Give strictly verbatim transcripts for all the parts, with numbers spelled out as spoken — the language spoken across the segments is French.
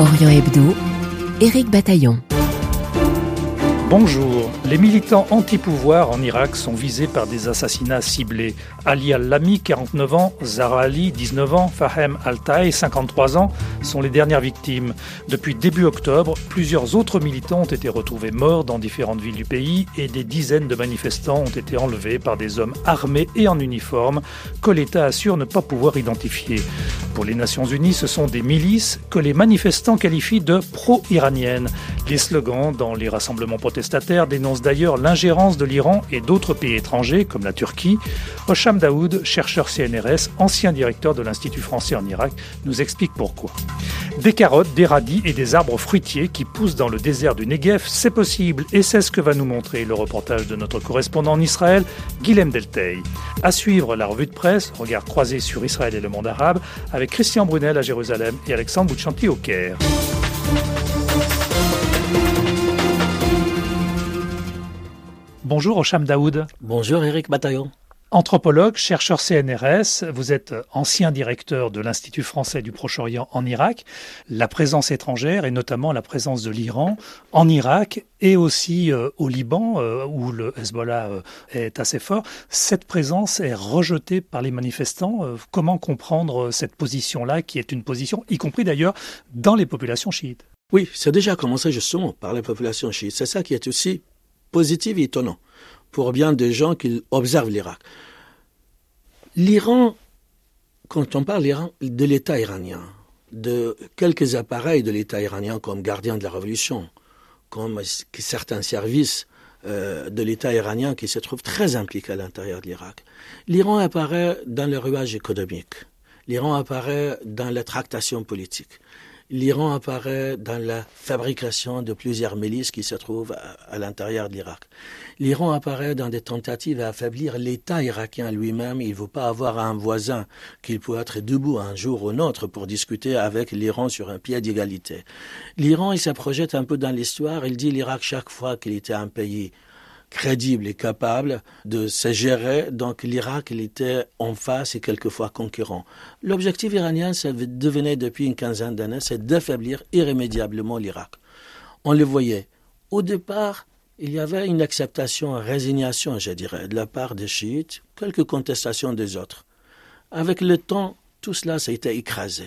Orient Hebdo, Éric Bataillon. Bonjour. Les militants anti-pouvoir en Irak sont visés par des assassinats ciblés. Ali Al-Lami, quarante-neuf ans, Zahra Ali, dix-neuf ans, Fahem Al-Taï, cinquante-trois ans, sont les dernières victimes. Depuis début octobre, plusieurs autres militants ont été retrouvés morts dans différentes villes du pays et des dizaines de manifestants ont été enlevés par des hommes armés et en uniforme que l'État assure ne pas pouvoir identifier. Pour les Nations Unies, ce sont des milices que les manifestants qualifient de pro-iraniennes. Les slogans dans les rassemblements protestataires dénoncent d'ailleurs l'ingérence de l'Iran et d'autres pays étrangers, comme la Turquie. Hocham Daoud, chercheur C N R S, ancien directeur de l'Institut français en Irak, nous explique pourquoi. Des carottes, des radis et des arbres fruitiers qui poussent dans le désert du Negev, c'est possible et c'est ce que va nous montrer le reportage de notre correspondant en Israël, Guilhem Delteil. À suivre la revue de presse, regard croisé sur Israël et le monde arabe, avec Christian Brunel à Jérusalem et Alexandre Bouchanti au Caire. Bonjour Hocham Daoud. Bonjour Éric Bataillon. Anthropologue, chercheur C N R S, vous êtes ancien directeur de l'Institut français du Proche-Orient en Irak. La présence étrangère et notamment la présence de l'Iran en Irak et aussi euh, au Liban euh, où le Hezbollah euh, est assez fort, cette présence est rejetée par les manifestants. Euh, comment comprendre cette position-là qui est une position, y compris d'ailleurs dans les populations chiites? Oui, c'est déjà commencé justement par les populations chiites. C'est ça qui est aussi positif et étonnant pour bien des gens qui observent l'Irak. L'Iran, quand on parle l'Iran, de l'État iranien, de quelques appareils de l'État iranien comme gardiens de la révolution, comme certains services euh, de l'État iranien qui se trouvent très impliqués à l'intérieur de l'Irak, l'Iran apparaît dans le rouage économique, l'Iran apparaît dans la tractation politique. L'Iran apparaît dans la fabrication de plusieurs milices qui se trouvent à, à l'intérieur de l'Irak. L'Iran apparaît dans des tentatives à affaiblir l'État irakien lui-même. Il ne veut pas avoir un voisin qu'il peut être debout un jour ou un autre pour discuter avec l'Iran sur un pied d'égalité. L'Iran, il se projette un peu dans l'histoire. Il dit l'Irak, chaque fois qu'il était un pays crédible et capable de se gérer. Donc l'Irak, il était en face et quelquefois concurrent. L'objectif iranien, ça devenait depuis une quinzaine d'années, c'est d'affaiblir irrémédiablement l'Irak. On le voyait. Au départ, il y avait une acceptation, une résignation, je dirais, de la part des chiites, quelques contestations des autres. Avec le temps, tout cela, ça a été écrasé.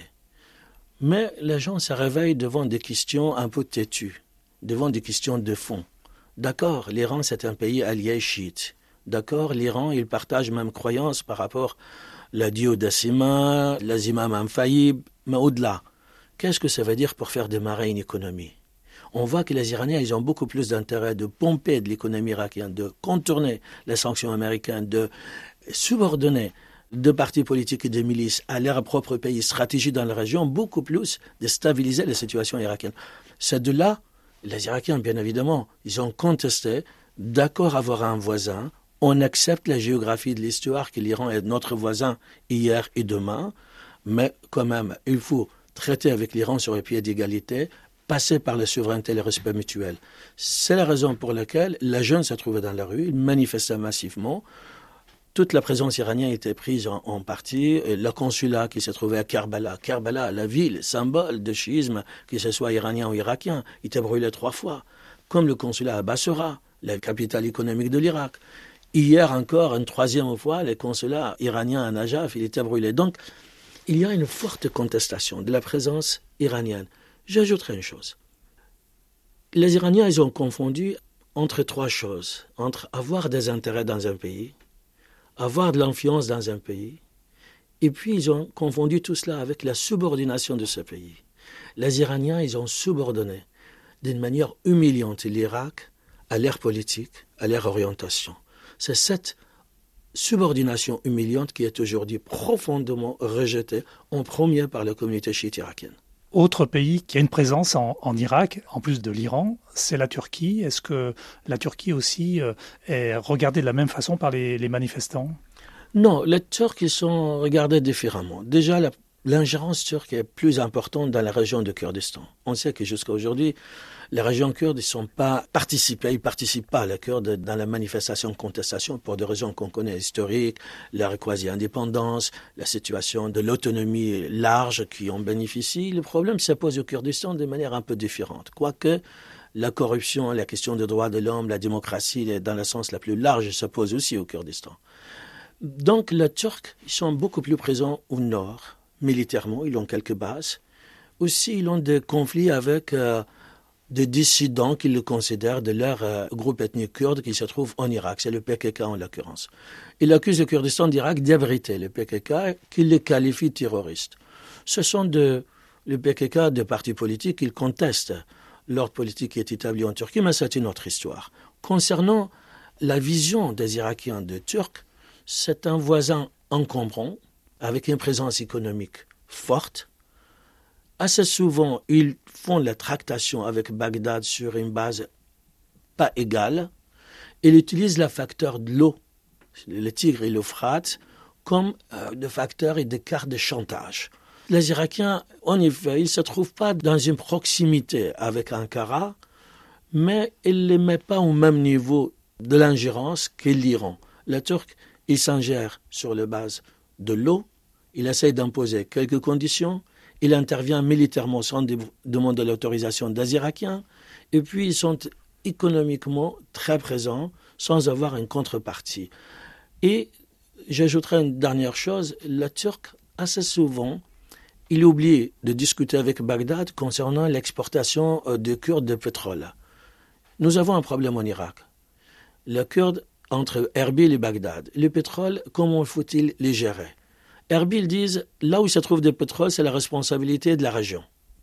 Mais les gens se réveillent devant des questions un peu têtues, devant des questions de fond. D'accord, l'Iran, c'est un pays allié chiite. D'accord, l'Iran, il partage même croyance par rapport à la duodécima, les imams infaillibles, mais au-delà, qu'est-ce que ça veut dire pour faire démarrer une économie? On voit que les Iraniens, ils ont beaucoup plus d'intérêt de pomper de l'économie irakienne, de contourner les sanctions américaines, de subordonner de partis politiques et de milices à leur propre pays, stratégie dans la région, beaucoup plus de stabiliser la situation irakienne. C'est de là. Les Irakiens, bien évidemment, ils ont contesté, d'accord avoir un voisin, on accepte la géographie de l'histoire que l'Iran est notre voisin hier et demain, mais quand même, il faut traiter avec l'Iran sur le pied d'égalité, passer par la souveraineté et le respect mutuel. C'est la raison pour laquelle les jeunes se trouvaient dans la rue, ils manifestaient massivement. Toute la présence iranienne était prise en, en partie. Le consulat qui se trouvait à Kerbala, Kerbala, la ville, symbole de chiisme, que ce soit iranien ou irakien, il était brûlé trois fois. Comme le consulat à Bassora, la capitale économique de l'Irak. Hier encore, une troisième fois, le consulat iranien à Najaf, il était brûlé. Donc, il y a une forte contestation de la présence iranienne. J'ajouterai une chose. Les Iraniens, ils ont confondu entre trois choses. Entre avoir des intérêts dans un pays, avoir de l'influence dans un pays, et puis ils ont confondu tout cela avec la subordination de ce pays. Les Iraniens, ils ont subordonné d'une manière humiliante l'Irak à leur politique, à leur orientation. C'est cette subordination humiliante qui est aujourd'hui profondément rejetée, en premier par la communauté chiite irakienne. Autre pays qui a une présence en, en Irak, en plus de l'Iran, c'est la Turquie. Est-ce que la Turquie aussi euh, est regardée de la même façon par les, les manifestants? Non, les Turcs ils sont regardés différemment. Déjà, la, l'ingérence turque est plus importante dans la région de Kurdistan. On sait que jusqu'à aujourd'hui, les régions kurdes ne sont pas participées, ils participent pas à la Kurde dans la manifestation de contestation pour des raisons qu'on connaît historiques, leur quasi-indépendance, la situation de l'autonomie large qui en bénéficie. Le problème se pose au Kurdistan de manière un peu différente. Quoique la corruption, la question des droits de l'homme, la démocratie, dans le sens la plus large, se pose aussi au Kurdistan. Donc les Turcs ils sont beaucoup plus présents au nord, militairement, ils ont quelques bases. Aussi, ils ont des conflits avec euh, des dissidents qu'ils considèrent de leur euh, groupe ethnique kurde qui se trouve en Irak. C'est le P K K en l'occurrence. Ils accusent le Kurdistan d'Irak d'abriter le P K K, qu'ils les qualifient terroristes. Ce sont de, le P K K des partis politiques, ils contestent l'ordre politique qui est établi en Turquie, mais c'est une autre histoire. Concernant la vision des Irakiens de Turcs, c'est un voisin encombrant, avec une présence économique forte. Assez souvent, ils font la tractation avec Bagdad sur une base pas égale. Ils utilisent le facteur de l'eau, le Tigre et l'Euphrate, comme euh, des facteurs et des cartes de chantage. Les Irakiens, en effet, ils ne se trouvent pas dans une proximité avec Ankara, mais ils ne les mettent pas au même niveau de l'ingérence que l'Iran. Les Turcs, ils s'ingèrent sur la base de l'eau, il essaie d'imposer quelques conditions, il intervient militairement sans demander l'autorisation des Irakiens, et puis ils sont économiquement très présents sans avoir une contrepartie. Et j'ajouterai une dernière chose, les Turcs, assez souvent, il oublie de discuter avec Bagdad concernant l'exportation de Kurdes de pétrole. Nous avons un problème en Irak. Les Kurdes, entre Erbil et Bagdad, le pétrole, comment faut-il les gérer? Erbil disent, là où se trouve du pétrole, c'est la responsabilité de la région.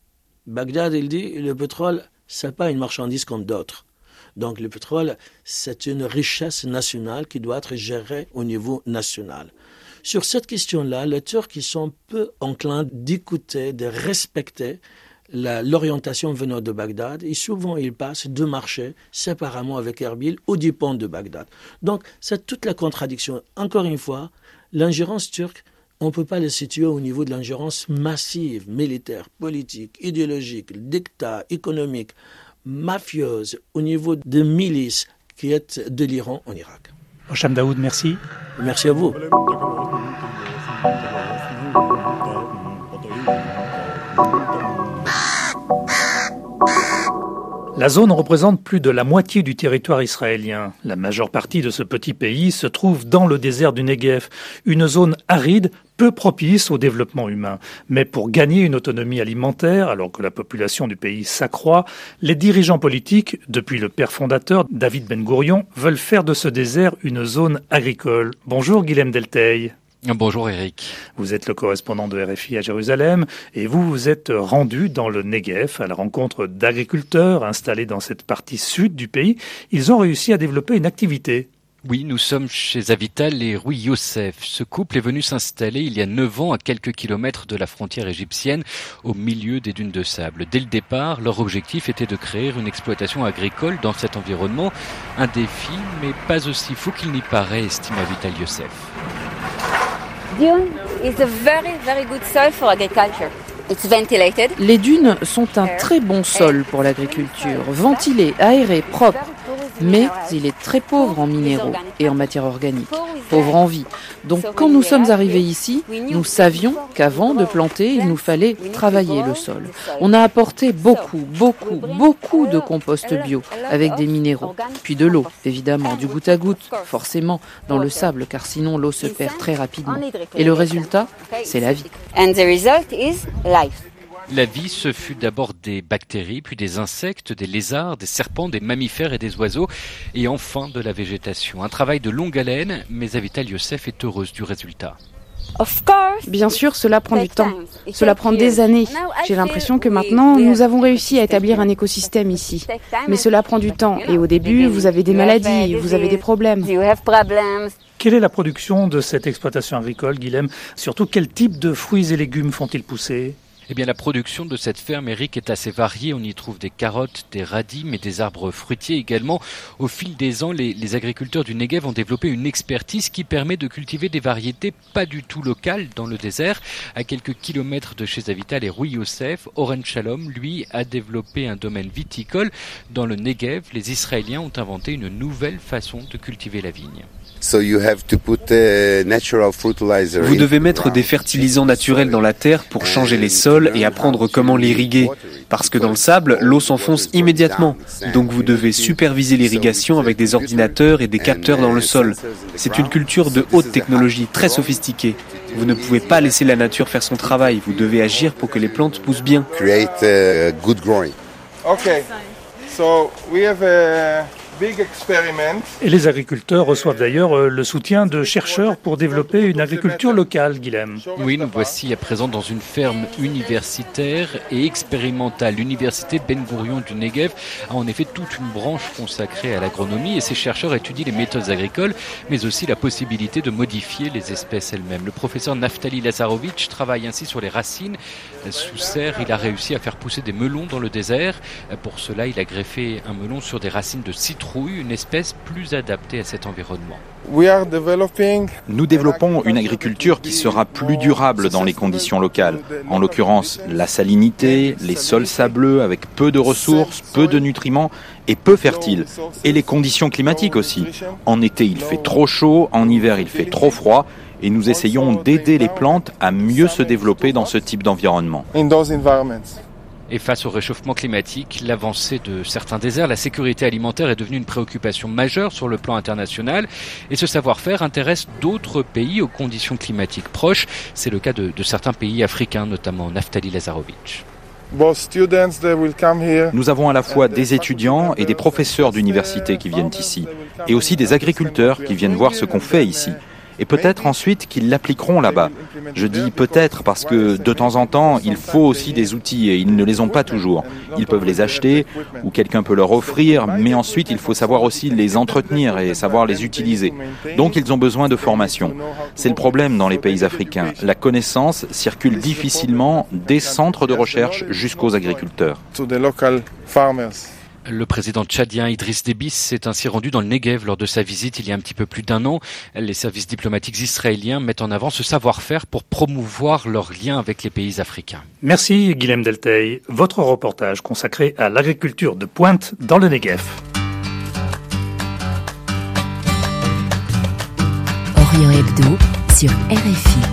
Bagdad, il dit, le pétrole, c'est pas une marchandise comme d'autres. Donc le pétrole, c'est une richesse nationale qui doit être gérée au niveau national. Sur cette question-là, les Turcs ils sont peu enclins d'écouter, de respecter la, l'orientation venant de Bagdad, et souvent ils passent deux marchés séparément avec Erbil au dépend de Bagdad. Donc c'est toute la contradiction. Encore une fois, l'ingérence turque, on ne peut pas le situer au niveau de l'ingérence massive, militaire, politique, idéologique, dictat, économique, mafieuse, au niveau des milices qui est de l'Iran en Irak. Hocham Daoud, merci. Merci à vous. La zone représente plus de la moitié du territoire israélien. La majeure partie de ce petit pays se trouve dans le désert du Negev, une zone aride peu propice au développement humain. Mais pour gagner une autonomie alimentaire, alors que la population du pays s'accroît, les dirigeants politiques, depuis le père fondateur David Ben Gourion, veulent faire de ce désert une zone agricole. Bonjour Guilhem Delteil. Bonjour Eric. Vous êtes le correspondant de R F I à Jérusalem et vous vous êtes rendu dans le Negev à la rencontre d'agriculteurs installés dans cette partie sud du pays. Ils ont réussi à développer une activité. Oui, nous sommes chez Avital et Rui Youssef. Ce couple est venu s'installer il y a neuf ans à quelques kilomètres de la frontière égyptienne, au milieu des dunes de sable. Dès le départ, leur objectif était de créer une exploitation agricole dans cet environnement. Un défi, mais pas aussi fou qu'il n'y paraît, estime Avital Youssef. Dune is a very, very good soil for agriculture. It's ventilated. Les dunes sont un très bon sol pour l'agriculture, ventilé, aéré, propre. Mais il est très pauvre en minéraux et en matière organique, pauvre en vie. Donc quand nous sommes arrivés ici, nous savions qu'avant de planter, il nous fallait travailler le sol. On a apporté beaucoup, beaucoup, beaucoup de compost bio avec des minéraux, puis de l'eau, évidemment, du goutte à goutte, forcément, dans le sable, car sinon l'eau se perd très rapidement. Et le résultat, c'est la vie. And the result is life. La vie, ce fut d'abord des bactéries, puis des insectes, des lézards, des serpents, des mammifères et des oiseaux, et enfin de la végétation. Un travail de longue haleine, mais Avital Youssef est heureuse du résultat. Bien sûr, cela prend du temps. Cela prend des années. J'ai l'impression que maintenant, nous avons réussi à établir un écosystème ici. Mais cela prend du temps. Et au début, vous avez des maladies, vous avez des problèmes. Quelle est la production de cette exploitation agricole, Guilhem? Surtout, quel type de fruits et légumes font-ils pousser? Eh bien, la production de cette ferme, Eric, est assez variée. On y trouve des carottes, des radis, mais des arbres fruitiers également. Au fil des ans, les, les agriculteurs du Negev ont développé une expertise qui permet de cultiver des variétés pas du tout locales dans le désert. À quelques kilomètres de chez Avital et Rui Yosef, Oren Shalom, lui, a développé un domaine viticole. Dans le Negev, les Israéliens ont inventé une nouvelle façon de cultiver la vigne. Vous devez mettre des fertilisants naturels dans la terre pour changer les sols et apprendre comment l'irriguer. Parce que dans le sable, l'eau s'enfonce immédiatement. Donc vous devez superviser l'irrigation avec des ordinateurs et des capteurs dans le sol. C'est une culture de haute technologie, très sophistiquée. Vous ne pouvez pas laisser la nature faire son travail. Vous devez agir pour que les plantes poussent bien. Okay. So we have a big experiment. Et les agriculteurs reçoivent d'ailleurs le soutien de chercheurs pour développer une agriculture locale, Guilhem. Oui, nous voici à présent dans une ferme universitaire et expérimentale. L'université Ben Gurion du Negev a en effet toute une branche consacrée à l'agronomie et ces chercheurs étudient les méthodes agricoles, mais aussi la possibilité de modifier les espèces elles-mêmes. Le professeur Naftali Lazarovitch travaille ainsi sur les racines. Sous serre, il a réussi à faire pousser des melons dans le désert. Pour cela, il a greffé un melon sur des racines de citrouille, une espèce plus adaptée à cet environnement. Nous développons une agriculture qui sera plus durable dans les conditions locales. En l'occurrence, la salinité, les sols sableux avec peu de ressources, peu de nutriments et peu fertiles. Et les conditions climatiques aussi. En été, il fait trop chaud, en hiver, il fait trop froid. Et nous essayons d'aider les plantes à mieux se développer dans ce type d'environnement. Et face au réchauffement climatique, l'avancée de certains déserts, la sécurité alimentaire est devenue une préoccupation majeure sur le plan international. Et ce savoir-faire intéresse d'autres pays aux conditions climatiques proches. C'est le cas de, de certains pays africains, notamment Naftali Lazarovitch. Nous avons à la fois des étudiants et des professeurs d'université qui viennent ici, et aussi des agriculteurs qui viennent voir ce qu'on fait ici. Et peut-être ensuite qu'ils l'appliqueront là-bas. Je dis peut-être parce que de temps en temps, il faut aussi des outils et ils ne les ont pas toujours. Ils peuvent les acheter ou quelqu'un peut leur offrir, mais ensuite il faut savoir aussi les entretenir et savoir les utiliser. Donc ils ont besoin de formation. C'est le problème dans les pays africains. La connaissance circule difficilement des centres de recherche jusqu'aux agriculteurs. Le président tchadien Idriss Déby s'est ainsi rendu dans le Negev lors de sa visite il y a un petit peu plus d'un an. Les services diplomatiques israéliens mettent en avant ce savoir-faire pour promouvoir leurs liens avec les pays africains. Merci Guilhem Delteil. Votre reportage consacré à l'agriculture de pointe dans le Negev. Orient Hebdo sur R F I.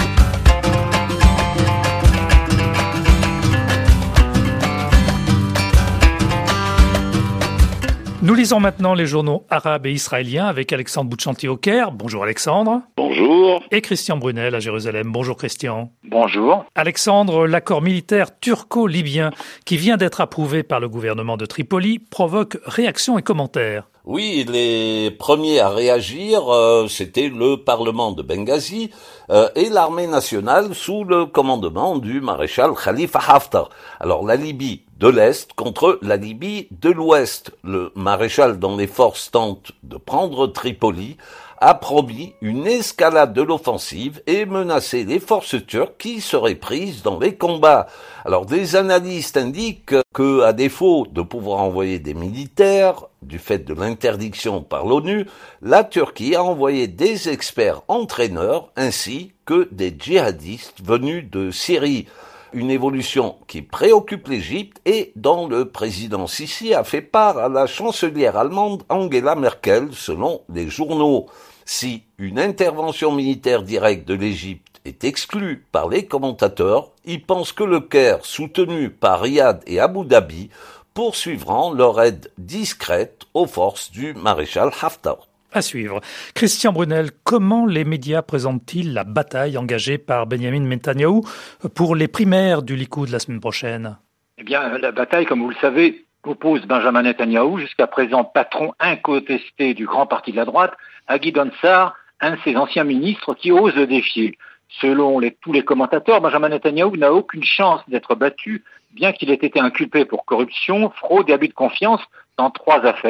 Nous lisons maintenant les journaux arabes et israéliens avec Alexandre Bouchanti au Caire. Bonjour Alexandre. Bonjour. Et Christian Brunel à Jérusalem. Bonjour Christian. Bonjour. Alexandre, l'accord militaire turco-libyen qui vient d'être approuvé par le gouvernement de Tripoli provoque réactions et commentaires. Oui, les premiers à réagir, euh, c'était le Parlement de Benghazi euh, et l'armée nationale sous le commandement du maréchal Khalifa Haftar. Alors la Libye de l'Est contre la Libye de l'Ouest. Le maréchal dont les forces tentent de prendre Tripoli a promis une escalade de l'offensive et menacé les forces turques qui seraient prises dans les combats. Alors des analystes indiquent que, à défaut de pouvoir envoyer des militaires, du fait de l'interdiction par l'ONU, la Turquie a envoyé des experts entraîneurs ainsi que des djihadistes venus de Syrie. Une évolution qui préoccupe l'Égypte et dont le président Sisi a fait part à la chancelière allemande Angela Merkel, selon les journaux. Si une intervention militaire directe de l'Égypte est exclue par les commentateurs, ils pensent que le Caire, soutenu par Riyad et Abu Dhabi, poursuivront leur aide discrète aux forces du maréchal Haftar. À suivre. Christian Brunel, comment les médias présentent-ils la bataille engagée par Benjamin Netanyahou pour les primaires du Likoud la semaine prochaine ? Eh bien, la bataille, comme vous le savez, oppose Benjamin Netanyahou, jusqu'à présent patron incontesté du grand parti de la droite, à Gideon Sa'ar, un de ses anciens ministres qui ose le défier. Selon les, tous les commentateurs, Benjamin Netanyahou n'a aucune chance d'être battu, bien qu'il ait été inculpé pour corruption, fraude et abus de confiance dans trois affaires.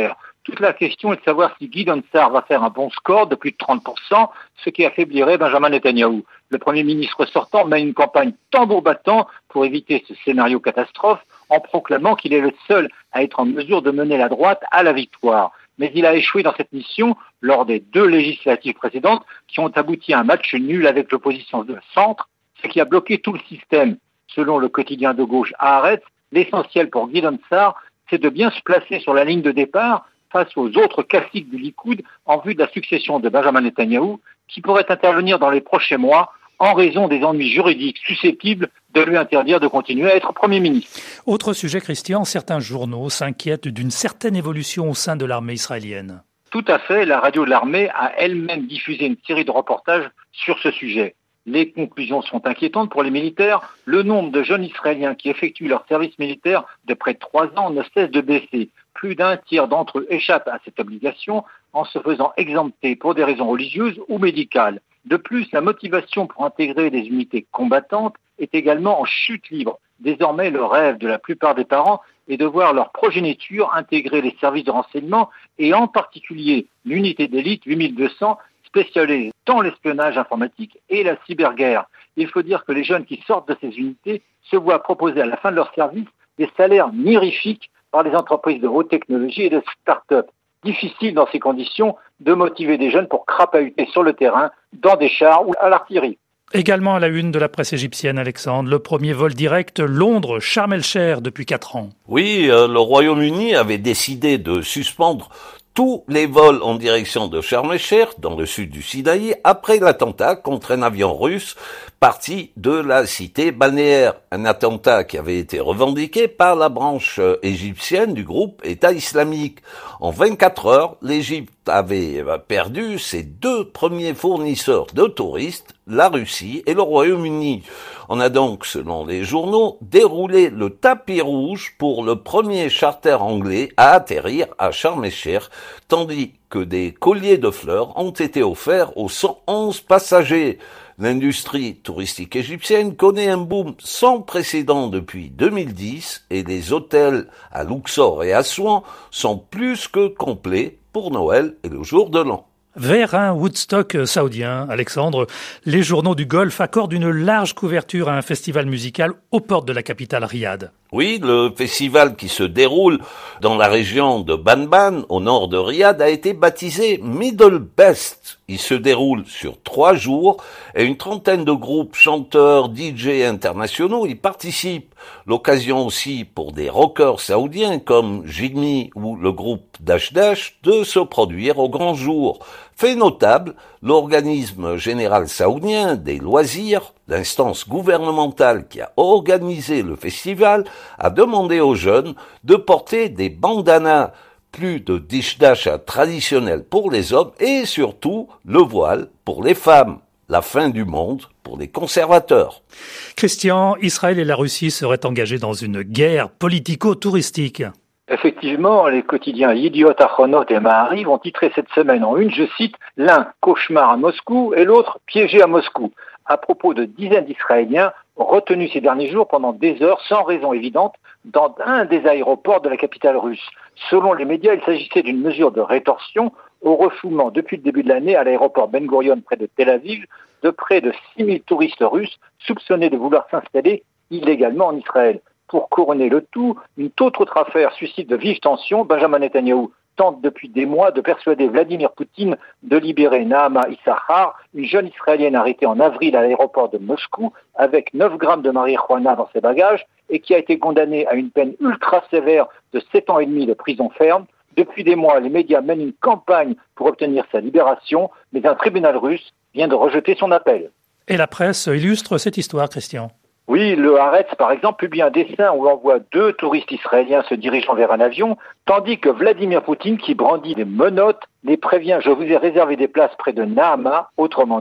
Toute la question est de savoir si Gideon Sa'ar va faire un bon score de plus de trente pour cent, ce qui affaiblirait Benjamin Netanyahou. Le Premier ministre sortant mène une campagne tambour battant pour éviter ce scénario catastrophe en proclamant qu'il est le seul à être en mesure de mener la droite à la victoire. Mais il a échoué dans cette mission lors des deux législatives précédentes qui ont abouti à un match nul avec l'opposition de centre, ce qui a bloqué tout le système. Selon le quotidien de gauche Haaretz, l'essentiel pour Gideon Sa'ar, c'est de bien se placer sur la ligne de départ face aux autres classiques du Likoud en vue de la succession de Benjamin Netanyahou, qui pourrait intervenir dans les prochains mois en raison des ennuis juridiques susceptibles de lui interdire de continuer à être Premier ministre. Autre sujet, Christian, certains journaux s'inquiètent d'une certaine évolution au sein de l'armée israélienne. Tout à fait, la radio de l'armée a elle-même diffusé une série de reportages sur ce sujet. Les conclusions sont inquiétantes pour les militaires. Le nombre de jeunes Israéliens qui effectuent leur service militaire de près de trois ans ne cesse de baisser. Plus d'un tiers d'entre eux échappent à cette obligation en se faisant exempter pour des raisons religieuses ou médicales. De plus, la motivation pour intégrer des unités combattantes est également en chute libre. Désormais, le rêve de la plupart des parents est de voir leur progéniture intégrer les services de renseignement et en particulier l'unité d'élite huit mille deux cents spécialisée dans l'espionnage informatique et la cyberguerre. Il faut dire que les jeunes qui sortent de ces unités se voient proposer à la fin de leur service des salaires mirifiques par les entreprises de haute technologie et de start-up. Difficile dans ces conditions de motiver des jeunes pour crapahuter sur le terrain, dans des chars ou à l'artillerie. Également à la une de la presse égyptienne, Alexandre, le premier vol direct Londres-Sharm el-Sheikh depuis quatre ans. Oui, euh, le Royaume-Uni avait décidé de suspendre tous les vols en direction de Sharm el-Sheikh, dans le sud du Sinaï, après l'attentat contre un avion russe parti de la cité balnéaire. Un attentat qui avait été revendiqué par la branche égyptienne du groupe État islamique. En vingt-quatre heures, l'Égypte avait perdu ses deux premiers fournisseurs de touristes, la Russie et le Royaume-Uni. On a donc, selon les journaux, déroulé le tapis rouge pour le premier charter anglais à atterrir à Sharm el-Sheikh, tandis que des colliers de fleurs ont été offerts aux cent onze passagers. L'industrie touristique égyptienne connaît un boom sans précédent depuis deux mille dix et les hôtels à Luxor et Assouan sont plus que complets pour Noël et le jour de l'an. Vers un Woodstock saoudien, Alexandre, les journaux du Golfe accordent une large couverture à un festival musical aux portes de la capitale Riyad. Oui, le festival qui se déroule dans la région de Banban, au nord de Riyad, a été baptisé Middle Best. Il se déroule sur trois jours et une trentaine de groupes, chanteurs, D J internationaux y participent. L'occasion aussi pour des rockers saoudiens comme Jigme ou le groupe Dash Dash de se produire au grand jour. Fait notable, l'organisme général saoudien des loisirs, l'instance gouvernementale qui a organisé le festival, a demandé aux jeunes de porter des bandanas, plus de dishdasha traditionnels pour les hommes et surtout le voile pour les femmes. La fin du monde pour les conservateurs. Christian, Israël et la Russie seraient engagés dans une guerre politico-touristique. Effectivement, les quotidiens Yediot Ahronot et Ma'ariv ont titré cette semaine en une, je cite, l'un « Cauchemar à Moscou » et l'autre « Piégé à Moscou », à propos de dizaines d'Israéliens retenus ces derniers jours pendant des heures sans raison évidente dans un des aéroports de la capitale russe. Selon les médias, il s'agissait d'une mesure de rétorsion au refoulement depuis le début de l'année à l'aéroport Ben Gurion près de Tel Aviv de près de six mille touristes russes soupçonnés de vouloir s'installer illégalement en Israël. Pour couronner le tout, une toute autre affaire suscite de vives tensions. Benjamin Netanyahou tente depuis des mois de persuader Vladimir Poutine de libérer Naama Issachar, une jeune Israélienne arrêtée en avril à l'aéroport de Moscou avec neuf grammes de marijuana dans ses bagages et qui a été condamnée à une peine ultra sévère de sept ans et demi de prison ferme. Depuis des mois, les médias mènent une campagne pour obtenir sa libération, mais un tribunal russe vient de rejeter son appel. Et la presse illustre cette histoire, Christian. Oui, le Haaretz, par exemple, publie un dessin où on voit deux touristes israéliens se dirigeant vers un avion, tandis que Vladimir Poutine, qui brandit des menottes, les prévient « Je vous ai réservé des places près de Naama », autrement dit,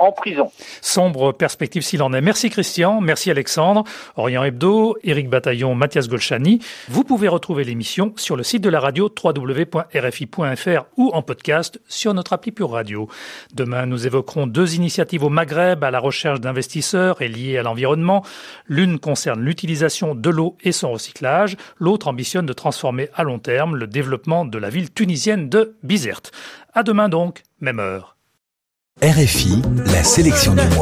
en prison. Sombre perspective s'il en est. Merci Christian, merci Alexandre, Orient Hebdo, Éric Bataillon, Mathias Golchani. Vous pouvez retrouver l'émission sur le site de la radio w w w point r f i point f r ou en podcast sur notre appli Pure Radio. Demain, nous évoquerons deux initiatives au Maghreb à la recherche d'investisseurs et liées à l'environnement. L'une concerne l'utilisation de l'eau et son recyclage. L'autre ambitionne de transformer à long terme le développement de la ville tunisienne de Bizerte. À demain donc, même heure. R F I, la sélection du mois.